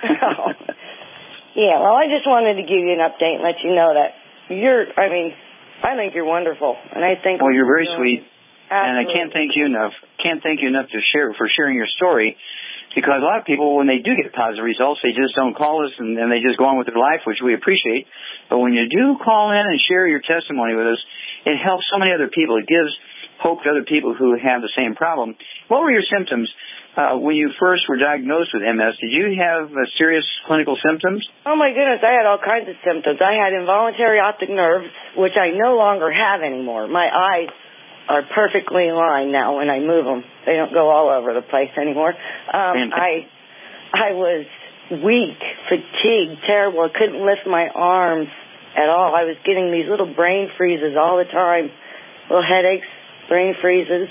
Yeah, well, I just wanted to give you an update and let you know that I think you're wonderful. And I think... Well, you're very sweet. Absolutely. And I can't thank you enough. For sharing your story. Because a lot of people, when they do get positive results, they just don't call us and they just go on with their life, which we appreciate. But when you do call in and share your testimony with us, it helps so many other people. It gives hope to other people who have the same problem. What were your symptoms when you first were diagnosed with MS? Did you have serious clinical symptoms? Oh, my goodness. I had all kinds of symptoms. I had involuntary optic nerves, which I no longer have anymore. My eyes are perfectly in line now when I move them. They don't go all over the place anymore. I was weak, fatigued, terrible. I couldn't lift my arms at all. I was getting these little brain freezes all the time, little headaches, brain freezes,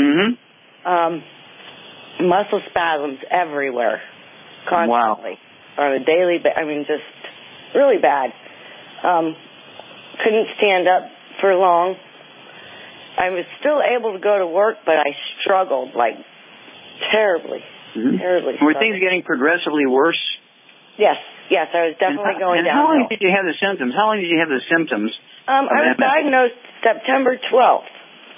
muscle spasms everywhere, constantly, on a daily basis. Just really bad. Couldn't stand up for long. I was still able to go to work, but I struggled, terribly, terribly. Were things getting progressively worse? Yes, I was definitely going down. How long did you have the symptoms? I was diagnosed September 12th,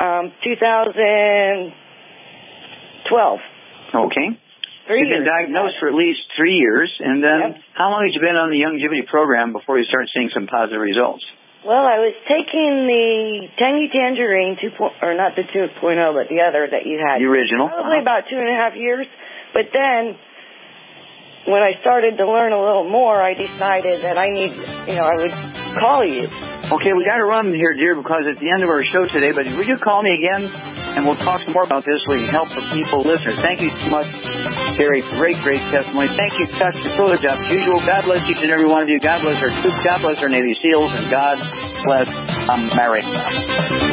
2012. Okay. You've been diagnosed for at least 3 years, and then how long had you been on the Youngevity program before you started seeing some positive results? Well, I was taking the Tangy Tangerine not the 2.0, but the other that you had. The original. Probably about 2.5 years. But then, when I started to learn a little more, I decided that I would call you. Okay, we got to run here, dear, because it's the end of our show today. But would you call me again, and we'll talk some more about this so we can help the people, listeners. Thank you so much, Terry. Great testimony. Thank you, Dr. Coolidge. As usual, God bless each and every one of you. God bless our troops. God bless our Navy SEALs. And God bless America.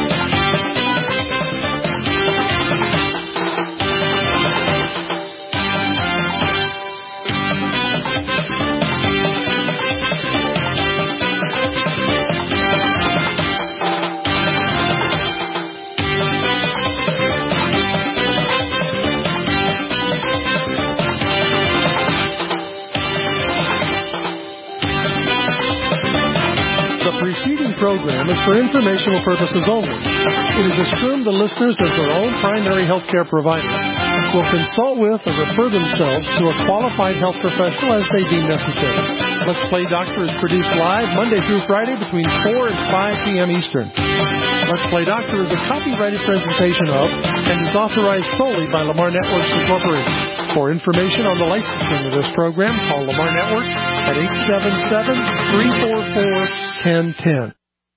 Program is for informational purposes only. It is assumed the listeners, as their own primary health care provider, will consult with or refer themselves to a qualified health professional as they deem necessary. Let's Play Doctor is produced live Monday through Friday between 4 and 5 p.m. Eastern. Let's Play Doctor is a copyrighted presentation of and is authorized solely by Lamar Networks Incorporated. For information on the licensing of this program, call Lamar Networks at 877-344-1010.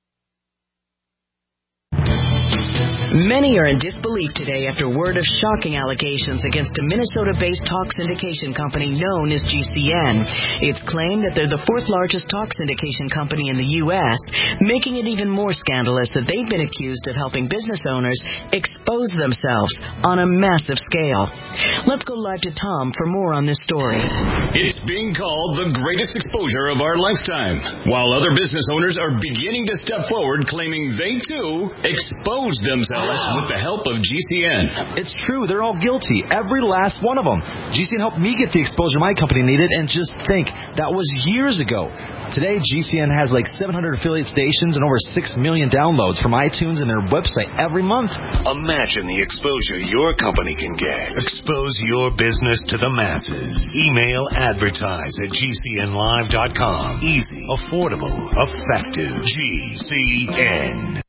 Many are in disbelief today after word of shocking allegations against a Minnesota-based talk syndication company known as GCN. It's claimed that they're the 4th largest talk syndication company in the U.S., making it even more scandalous that they've been accused of helping business owners expose themselves on a massive scale. Let's go live to Tom for more on this story. It's being called the greatest exposure of our lifetime, while other business owners are beginning to step forward claiming they, too, exposed themselves with the help of GCN. It's true. They're all guilty. Every last one of them. GCN helped me get the exposure my company needed, and just think, that was years ago. Today, GCN has like 700 affiliate stations and over 6 million downloads from iTunes and their website every month. Imagine the exposure your company can get. Expose your business to the masses. Email advertise@gcnlive.com. Easy, affordable, effective. GCN.